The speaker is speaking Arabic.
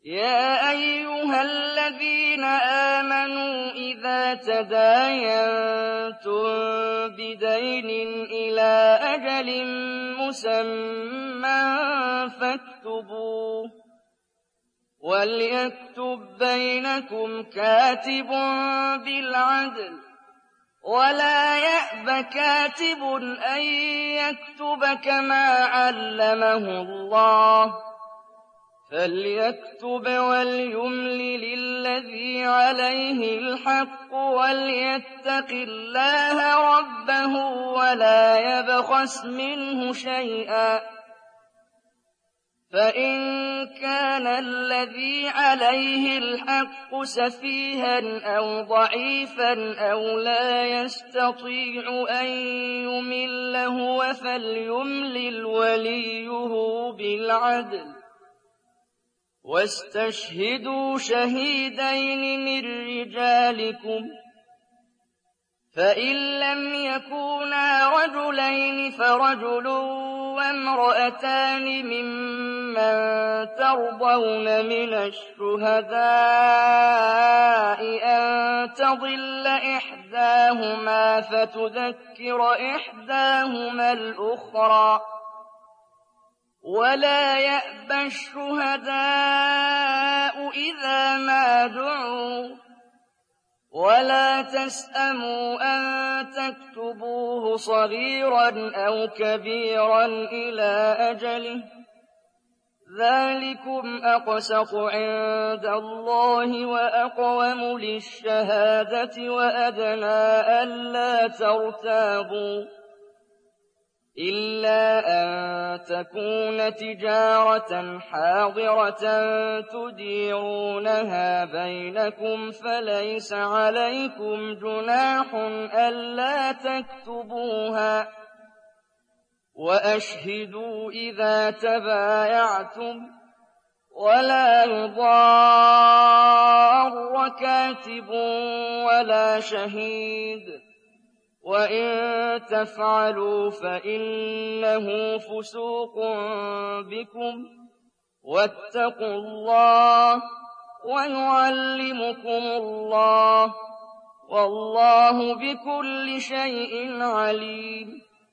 يا أيها الذين آمنوا إذا تداينتم بدين إلى أجل مسمى فاكتبوه، وليكتب بينكم كاتب بالعدل، ولا يأب كاتب أن يكتب كما علمه الله، فليكتب وليملل الذي عليه الحق وليتق الله ربه ولا يبخس منه شيئا، فإن كان الذي عليه الحق سفيها أو ضعيفا أو لا يستطيع أن يمل هو فليملل وليه بالعدل، واستشهدوا شهيدين من رجالكم، فإن لم يكونا رجلين فرجل وامرأتان ممن ترضون من الشهداء أن تضل إحداهما فتذكر إحداهما الأخرى، ولا يأبى الشهداء إذا ما دعوا، ولا تسأموا أن تكتبوه صغيرا أو كبيرا إلى أجله، ذلكم أقسط عند الله وأقوم للشهادة وأدنى ألا ترتابوا، إلا أن تكون تجارة حاضرة تديرونها بينكم فليس عليكم جناح ألا تكتبوها، وأشهدوا إذا تبايعتم، ولا يضار كاتب ولا شهيد، وإن تفعلوا فإنه فسوق بكم، واتقوا الله ويعلمكم الله، والله بكل شيء عليم.